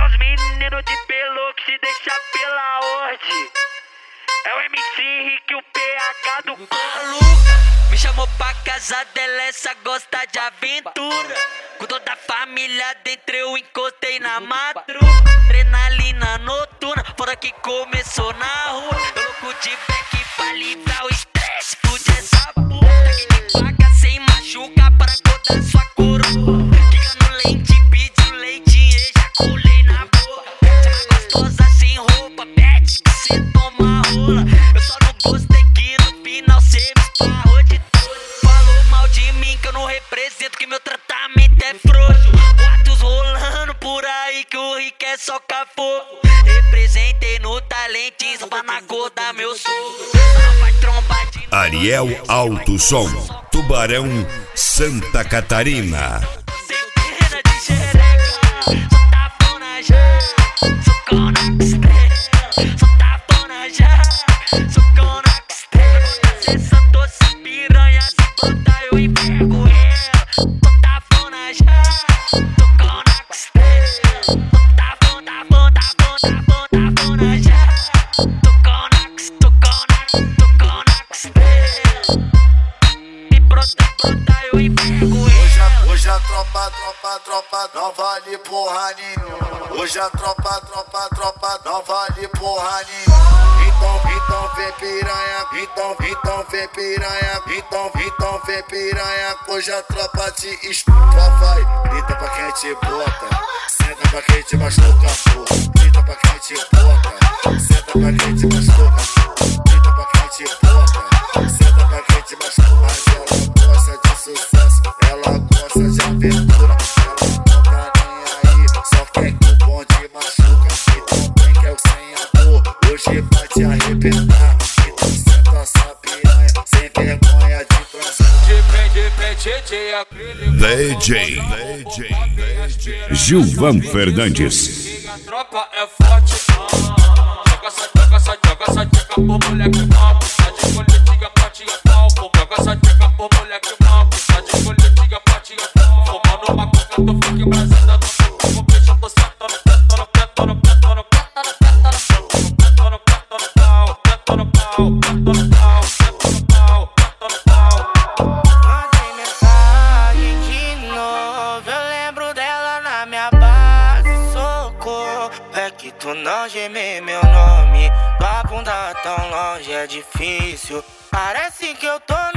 os meninos de pelo que se deixa pela ordem. É o MC Henrique, o PH do maluca. Me chamou pra casa dela, essa gosta de aventura. Com toda a família dentro eu encostei na madruga. Adrenalina noturna, fora que começou na rua. Eu louco de back pra livrar o estresse, fude essa puta que me paga sem machucar para acordar sua coroa. Fica no leite, pediu leite, ejaculei na boca. Chama gostosa sem roupa, pede que cê toma rola. Eu só não gostei que no final cê me esparrou de tudo. Falou mal de mim que eu não represento, que meu tratamento é frouxo. Boatos rolando por aí que o Rick é só fogo. Representei no talentinho, só pra na cor da meu sogro. Vai trombar de novo. Ariel Alto Som, Tubarão, Santa Catarina. Centena de xereca, só tapona já, socão na costela. Só tapona já, socão na costela. Cê santou essa piranha, se botar eu emprego ela. Só tapona já, socão na costela. Hoje a tropa não vale porra nenhuma. Hoje a tropa não vale porra nenhuma. Então vem piranha, então vem piranha, então vem piranha. Hoje a tropa te estufa, vai. Grita pra quem te bota, senta pra quem te machuca, porra. Grita pra quem te bota, senta pra quem te machuca, porra. Grita pra quem te bota, senta pra quem te machuca. Mas ela gosta de sucesso, ela gosta de aventura. Ela não tá nem aí, só quer que o bonde machuca. Então vem que é o sem amor, hoje vai te arrebentar. Então senta essa piranha, sem vergonha de transar. DJ Gilvan Fernandes. A tropa é forte, joga essa tcheca pro moleque mal. Tá de coletinha, patinha pau. Joga essa tcheca pro moleque mal. Tá de coletinha, patinha pau. Fumando uma coca, tô funk brasada no pico. Com peixe eu tô sentando, tentando, tentando, tentando, tentando, tentando pau, tentando pau, tentando pau, tentando pau, tentando pau. Mandei mensagem de novo, eu lembro dela na minha base. Socorro, é que tu não geme meu nome. Tua bunda tão longe é difícil. Parece que eu tô